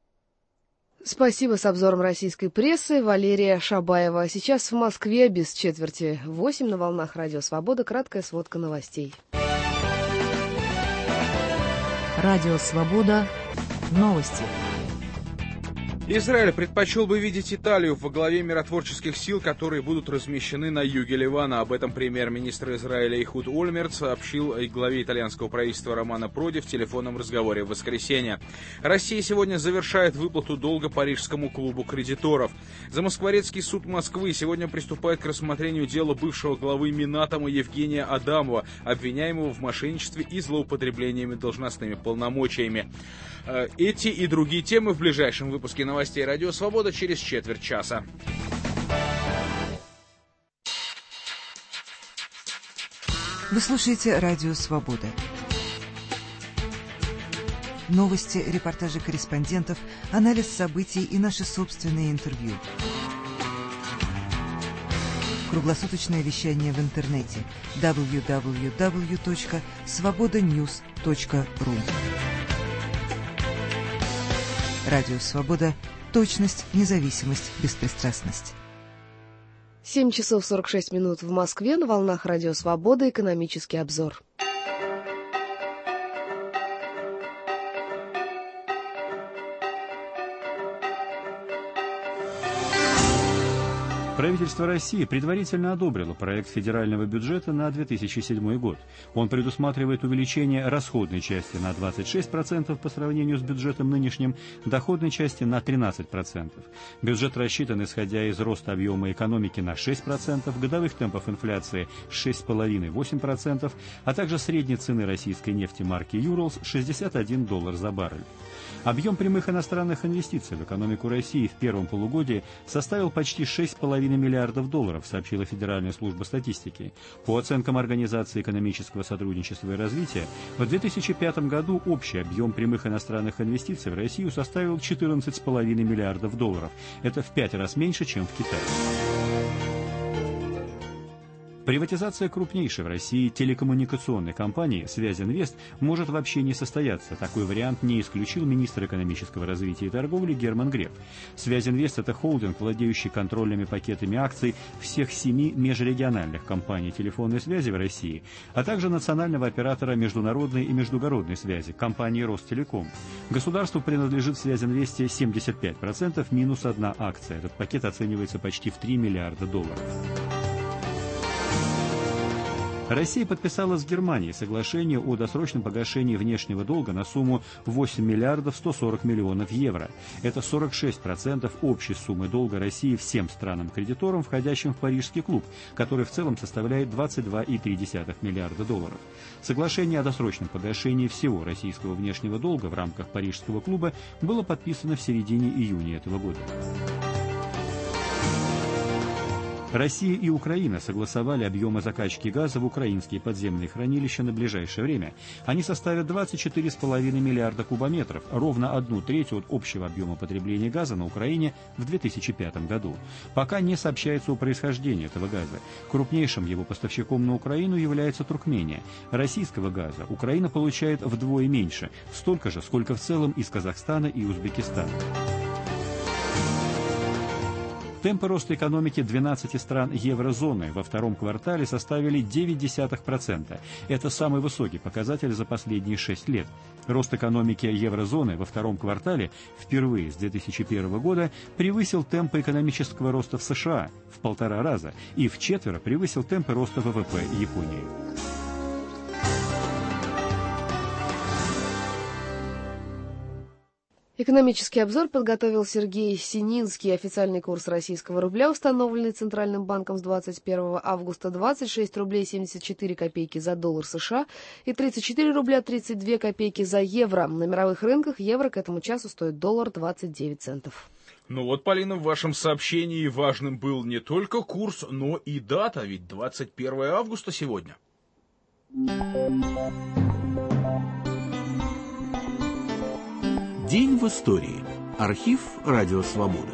Спасибо. С обзором российской прессы Валерия Шабаева. Сейчас в Москве без четверти 8 на волнах Радио Свобода. Краткая сводка новостей. Радио Свобода. Новости. Израиль предпочел бы видеть Италию во главе миротворческих сил, которые будут размещены на юге Ливана. Об этом премьер-министр Израиля Эхуд Ольмерт сообщил главе итальянского правительства Романо Проди в телефонном разговоре в воскресенье. Россия сегодня завершает выплату долга Парижскому клубу кредиторов. Замоскворецкий суд Москвы сегодня приступает к рассмотрению дела бывшего главы Минатома Евгения Адамова, обвиняемого в мошенничестве и злоупотреблениями должностными полномочиями. Эти и другие темы в ближайшем выпуске новостей «Радио Свобода» через четверть часа. Вы слушаете «Радио Свобода». Новости, репортажи корреспондентов, анализ событий и наши собственные интервью. Круглосуточное вещание в интернете www.svobodanews.ru. Радио Свобода. Точность, независимость, беспристрастность. 7 часов 46 минут в Москве. На волнах Радио Свобода. Экономический обзор. Правительство России предварительно одобрило проект федерального бюджета на 2007 год. Он предусматривает увеличение расходной части на 26% по сравнению с бюджетом нынешним, доходной части на 13%. Бюджет рассчитан, исходя из роста объема экономики на 6%, годовых темпов инфляции 6,5-8%, а также средней цены российской нефти марки «Юралс» $61 за баррель. Объем прямых иностранных инвестиций в экономику России в первом полугодии составил почти $6,5 миллиардов, сообщила Федеральная служба статистики. По оценкам Организации экономического сотрудничества и развития, в 2005 году общий объем прямых иностранных инвестиций в Россию составил $14,5 миллиардов. Это в 5 раз меньше, чем в Китае. Приватизация крупнейшей в России телекоммуникационной компании «Связинвест» может вообще не состояться. Такой вариант не исключил министр экономического развития и торговли Герман Греф. «Связинвест» — это холдинг, владеющий контрольными пакетами акций всех 7 межрегиональных компаний телефонной связи в России, а также национального оператора международной и междугородной связи, компании «Ростелеком». Государству принадлежит в «Связинвесте» 75% минус 1 акция. Этот пакет оценивается почти в $3 миллиарда. Россия подписала с Германией соглашение о досрочном погашении внешнего долга на сумму 8 миллиардов 140 миллионов евро. Это 46% общей суммы долга России всем странам-кредиторам, входящим в Парижский клуб, который в целом составляет $22,3 миллиарда. Соглашение о досрочном погашении всего российского внешнего долга в рамках Парижского клуба было подписано в середине июня этого года. Россия и Украина согласовали объемы закачки газа в украинские подземные хранилища на ближайшее время. Они составят 24,5 миллиарда кубометров, ровно 1/3 от общего объема потребления газа на Украине в 2005 году. Пока не сообщается о происхождении этого газа. Крупнейшим его поставщиком на Украину является Туркмения. Российского газа Украина получает вдвое меньше, столько же, сколько в целом из Казахстана и Узбекистана. Темпы роста экономики 12 стран еврозоны во втором квартале составили 0,9%. Это самый высокий показатель за последние 6 лет. Рост экономики еврозоны во втором квартале впервые с 2001 года превысил темпы экономического роста в США в 1,5 раза и вчетверо превысил темпы роста ВВП Японии. Экономический обзор подготовил Сергей Сининский. Официальный курс российского рубля, установленный Центральным банком с 21 августа, 26 рублей 74 копейки за доллар США и 34 рубля 32 копейки за евро. На мировых рынках евро к этому часу стоит доллар 29 центов. Ну вот, Полина, в вашем сообщении важным был не только курс, но и дата, ведь 21 августа сегодня. День в истории. Архив «Радио Свобода».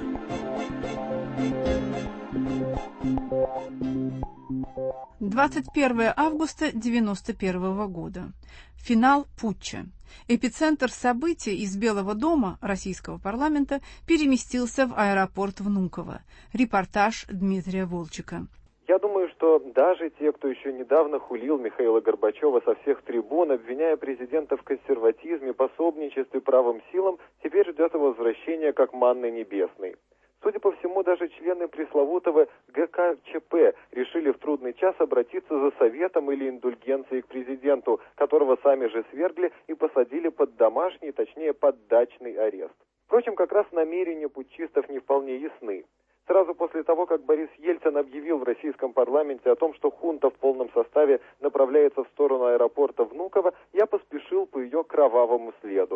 21 августа 1991 года. Финал путча. Эпицентр событий из Белого дома российского парламента переместился в аэропорт Внуково. Репортаж Дмитрия Волчика. Я думаю, что даже те, кто еще недавно хулил Михаила Горбачева со всех трибун, обвиняя президента в консерватизме, пособничестве правым силам, теперь ждет его возвращения как манны небесной. Судя по всему, даже члены пресловутого ГКЧП решили в трудный час обратиться за советом или индульгенцией к президенту, которого сами же свергли и посадили под домашний, точнее под дачный арест. Впрочем, как раз намерения путчистов не вполне ясны. Сразу после того, как Борис Ельцин объявил в российском парламенте о том, что хунта в полном составе направляется в сторону аэропорта Внуково, я поспешил по ее кровавому следу.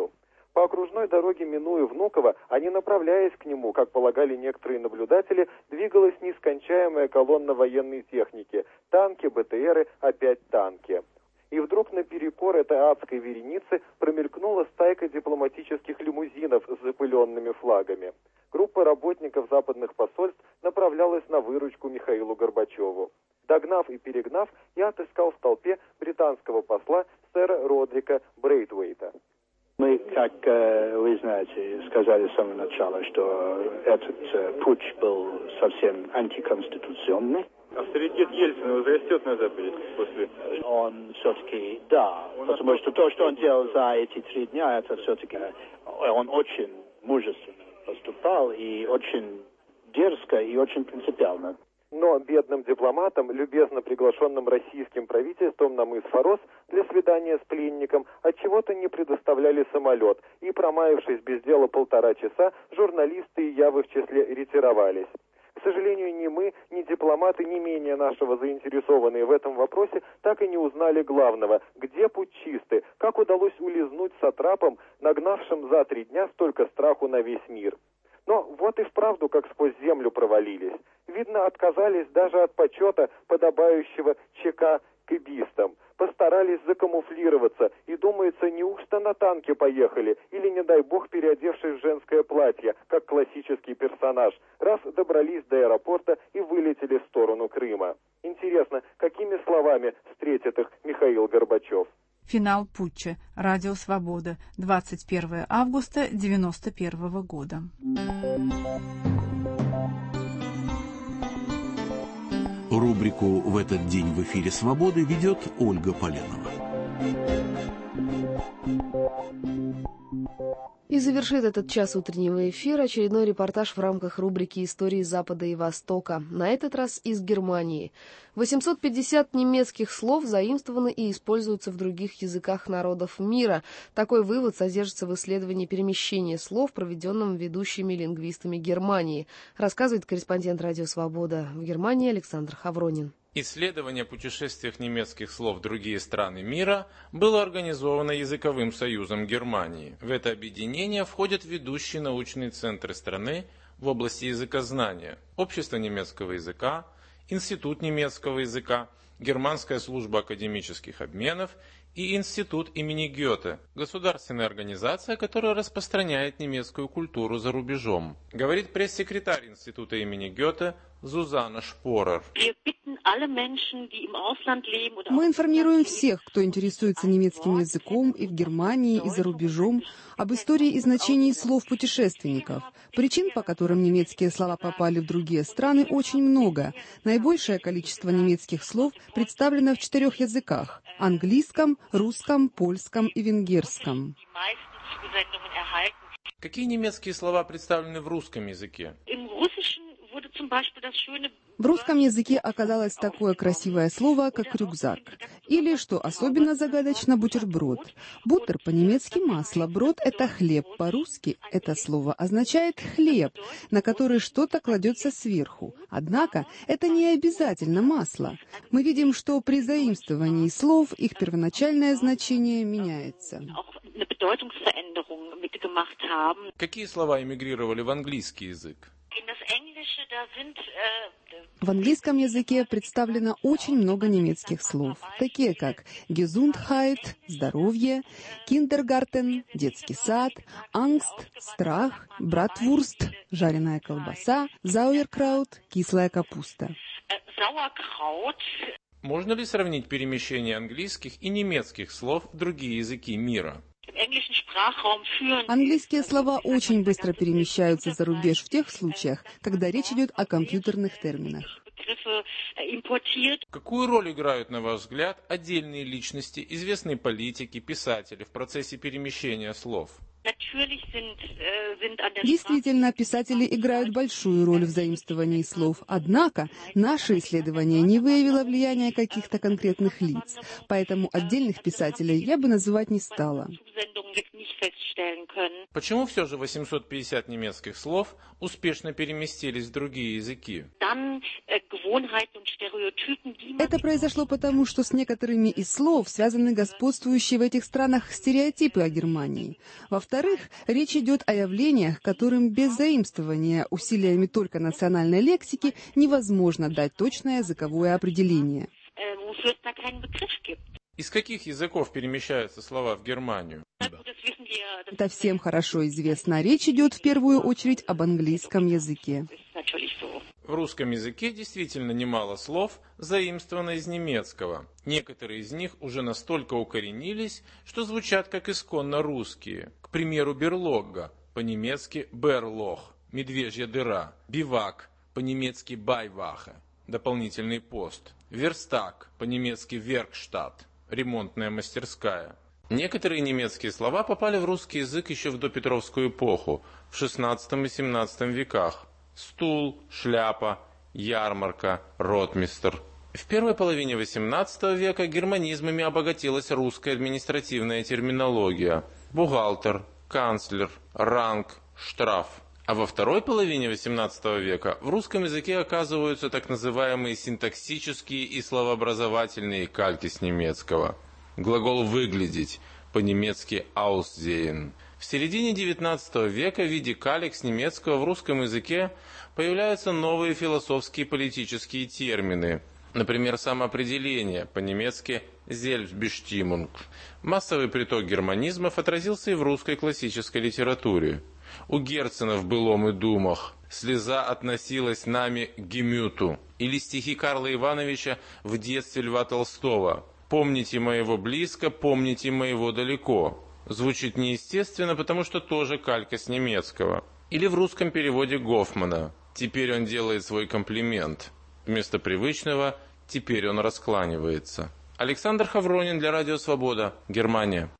По окружной дороге, минуя Внуково, а не направляясь к нему, как полагали некоторые наблюдатели, двигалась нескончаемая колонна военной техники. Танки, БТРы, опять танки. И вдруг наперекор этой адской вереницы промелькнула стайка дипломатических лимузинов с запыленными флагами. Группа работников западных посольств направлялась на выручку Михаилу Горбачеву. Догнав и перегнав, я отыскал в толпе британского посла сэра Родрика Брейтвейта. Мы, как вы знаете, сказали с самого начала, что этот путч был совсем антиконституционный. Авторитет Ельцина возрастет на Западе после... Он все-таки, да, потому что то, что он делал за эти 3 дня, это все-таки он очень мужественно поступал и очень дерзко и очень принципиально. Но бедным дипломатам, любезно приглашенным российским правительством на мыс Форос для свидания с пленником, отчего-то не предоставляли самолет, и, промаявшись без дела 1,5 часа, журналисты и я в их числе ретировались. К сожалению, ни мы, ни дипломаты, не менее нашего заинтересованные в этом вопросе, так и не узнали главного, где путчисты, как удалось улизнуть сатрапам, нагнавшим за 3 дня столько страху на весь мир. Но вот и вправду как сквозь землю провалились. Видно, отказались даже от почета, подобающего ЧК кыбистам. Постарались закамуфлироваться и, думается, неужто на танке поехали или, не дай бог, переодевшись в женское платье, как классический персонаж, раз добрались до аэропорта и вылетели в сторону Крыма. Интересно, какими словами встретит их Михаил Горбачев? Финал путча. Радио «Свобода». 21 августа 1991 года. Рубрику «В этот день в эфире «Свободы» ведет Ольга Поленова. И завершит этот час утреннего эфира очередной репортаж в рамках рубрики «Истории Запада и Востока». На этот раз из Германии. 850 немецких слов заимствованы и используются в других языках народов мира. Такой вывод содержится в исследовании перемещения слов, проведенном ведущими лингвистами Германии, рассказывает корреспондент «Радио Свобода» в Германии Александр Хавронин. Исследование о путешествиях немецких слов в другие страны мира было организовано Языковым союзом Германии. В это объединение входят ведущие научные центры страны в области языкознания, Общество немецкого языка, Институт немецкого языка, Германская служба академических обменов и Институт имени Гёте, государственная организация, которая распространяет немецкую культуру за рубежом. Говорит пресс-секретарь Института имени Гёте Сузанна Шпорер. Мы информируем всех, кто интересуется немецким языком и в Германии, и за рубежом, об истории и значении слов путешественников. Причин, по которым немецкие слова попали в другие страны, очень много. Наибольшее количество немецких слов представлено в 4 языках – английском, русском, польском и венгерском. Какие немецкие слова представлены в русском языке? В русском языке оказалось такое красивое слово, как рюкзак. Или, что особенно загадочно, бутерброд. Бутер по-немецки масло, брод – это хлеб. По-русски это слово означает хлеб, на который что-то кладется сверху. Однако это не обязательно масло. Мы видим, что при заимствовании слов их первоначальное значение меняется. Какие слова эмигрировали в английский язык? В английском языке представлено очень много немецких слов, такие как Gesundheit – здоровье, Kindergarten – детский сад, Angst – страх, Bratwurst – жареная колбаса, Sauerkraut – кислая капуста. Можно ли сравнить перемещение английских и немецких слов в другие языки мира? Английские слова очень быстро перемещаются за рубеж в тех случаях, когда речь идет о компьютерных терминах. Какую роль играют, на ваш взгляд, отдельные личности, известные политики, писатели в процессе перемещения слов? Действительно, писатели играют большую роль в заимствовании слов. Однако, наше исследование не выявило влияния каких-то конкретных лиц, поэтому отдельных писателей я бы называть не стала. Почему все же 850 немецких слов успешно переместились в другие языки? Это произошло потому, что с некоторыми из слов связаны господствующие в этих странах стереотипы о Германии. Во-вторых, речь идет о явлениях, которым без заимствования усилиями только национальной лексики невозможно дать точное языковое определение. Из каких языков перемещаются слова в Германию? Это всем хорошо известно. Речь идет в первую очередь об английском языке. В русском языке действительно немало слов заимствовано из немецкого. Некоторые из них уже настолько укоренились, что звучат как исконно русские. К примеру, берлога, по-немецки берлох, медвежья дыра, бивак, по-немецки байвахе, дополнительный пост, верстак, по-немецки веркштадт, ремонтная мастерская. Некоторые немецкие слова попали в русский язык еще в допетровскую эпоху, в XVI и XVII веках. Стул, шляпа, ярмарка, ротмистр. В первой половине XVIII века германизмами обогатилась русская административная терминология. Бухгалтер, канцлер, ранг, штраф. А во второй половине XVIII века в русском языке оказываются так называемые синтаксические и словообразовательные кальки с немецкого. Глагол «выглядеть», по-немецки «aussehen». В середине XIX века в виде калек с немецкого в русском языке появляются новые философские и политические термины. Например, самоопределение, по-немецки «Selbstbestimmung». Массовый приток германизмов отразился и в русской классической литературе. У Герцена в «Былом и думах» «Слеза относилась нами к Гемюту» или стихи Карла Ивановича «В детстве Льва Толстого» «Помните моего близко, помните моего далеко». Звучит неестественно, потому что тоже калька с немецкого. Или в русском переводе Гофмана «Теперь он делает свой комплимент». Вместо привычного «теперь он раскланивается». Александр Хавронин для Радио Свобода, Германия.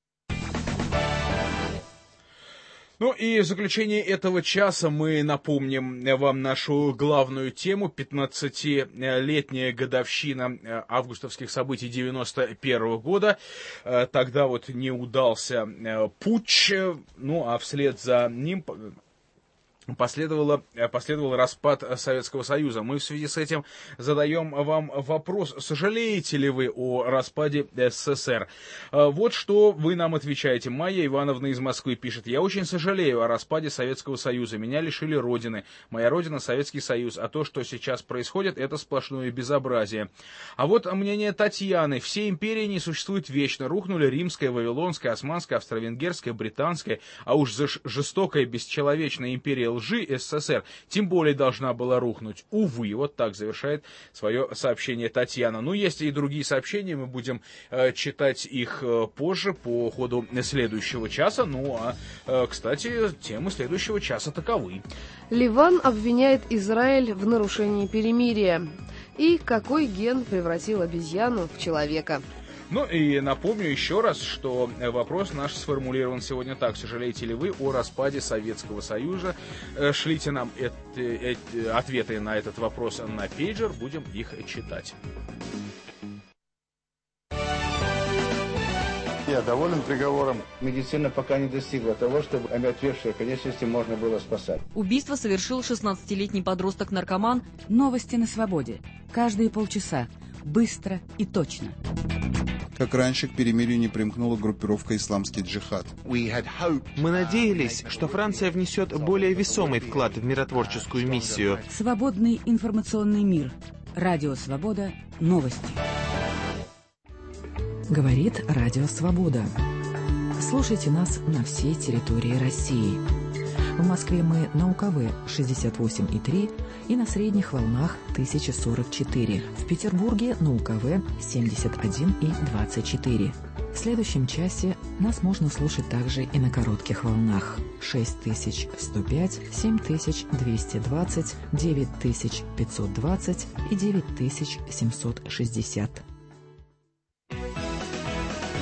Ну и в заключение этого часа мы напомним вам нашу главную тему. 15-летняя годовщина августовских событий 91 года. Тогда вот не удался путч, ну а вслед за ним последовал распад Советского Союза. Мы в связи с этим задаем вам вопрос: сожалеете ли вы о распаде СССР? Вот что вы нам отвечаете. Майя Ивановна из Москвы пишет: я очень сожалею о распаде Советского Союза. Меня лишили родины. Моя родина — Советский Союз. А то, что сейчас происходит, это сплошное безобразие. А вот мнение Татьяны. Все империи не существуют вечно. Рухнули Римская, Вавилонская, Османская, Австро-Венгерская, Британская. А уж жестокая, бесчеловечная империя лжи СССР тем более должна была рухнуть. Увы, вот так завершает свое сообщение Татьяна. Ну, есть и другие сообщения, мы будем читать их позже по ходу следующего часа. Ну, а, кстати, темы следующего часа таковы. Ливан обвиняет Израиль в нарушении перемирия. И какой ген превратил обезьяну в человека? Ну и напомню еще раз, что вопрос наш сформулирован сегодня так: сожалеете ли вы о распаде Советского Союза? Шлите нам ответы на этот вопрос на пейджер, будем их читать. Я доволен приговором. Медицина пока не достигла того, чтобы омертвевшие конечности можно было спасать. Убийство совершил 16-летний подросток-наркоман. Новости на свободе. Каждые полчаса. Быстро и точно. Как раньше, к перемирию не примкнула группировка «Исламский джихад». Мы надеялись, что Франция внесет более весомый вклад в миротворческую миссию. Свободный информационный мир. Радио Свобода. Новости. Говорит Радио Свобода. Слушайте нас на всей территории России. В Москве мы на УКВ 68,3 и на средних волнах 1044. В Петербурге на УКВ 71,24. В следующем часе нас можно слушать также и на коротких волнах 6105, 7220, 9520 и 9760.